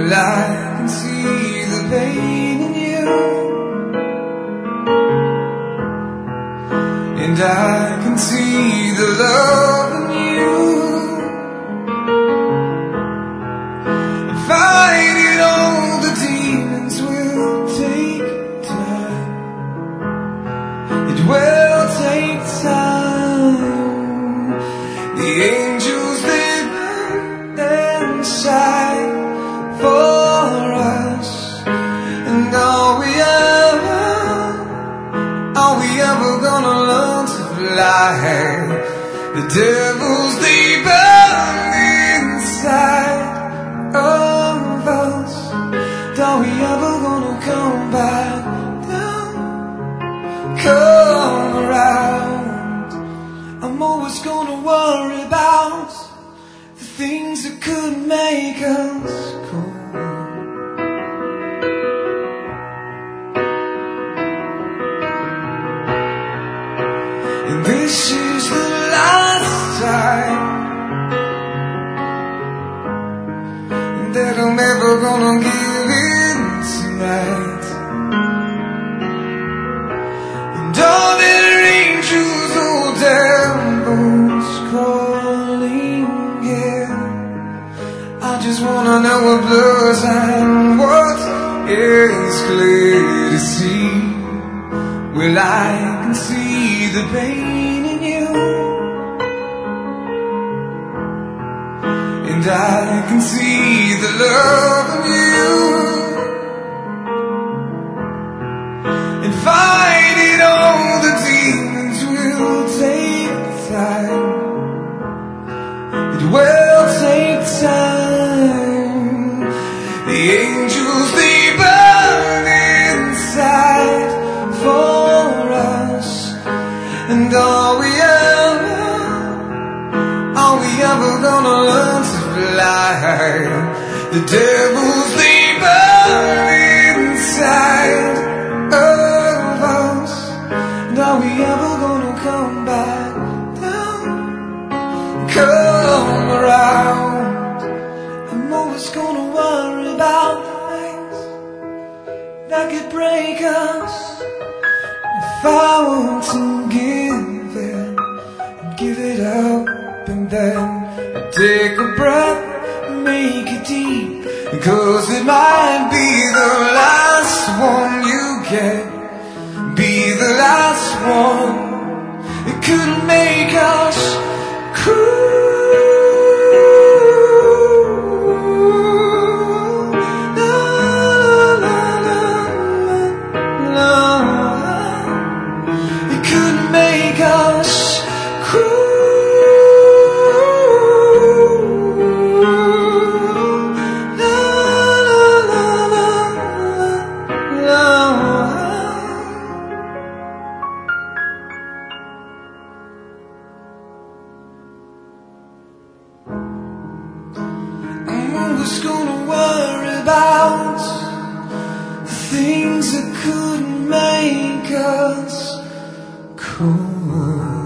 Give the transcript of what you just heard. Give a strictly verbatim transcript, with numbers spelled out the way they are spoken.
Well, I can see the pain in you, and I can see the love in you. And fighting all the demons will take time. It will take time. The angels, they burn inside for us. And are we ever, are we ever gonna learn to fly? The devils, they burn inside of us. And are we ever gonna come back down, come around? I'm always gonna worry about the things that could make us cool. And this is the last time that I'm ever gonna give in tonight. And all their angels or devils crawling here, I just wanna know what blurs and what is clear to see. Well, I can see the pain in you, and I can see the love in you. And fighting all the demons will take time. It will take time. The angels, they burn inside for us. And are we ever, are we ever gonna learn to fly? The devils, they burn inside of us. And are we ever gonna come back down, come around? I'm always gonna worry about things that could break us. If I want to give it, and give it up, and then I take a breath, make it deep, because it might be the last one you get, be the last one. It could make us cruel. Who's gonna worry about the things that could make us cool?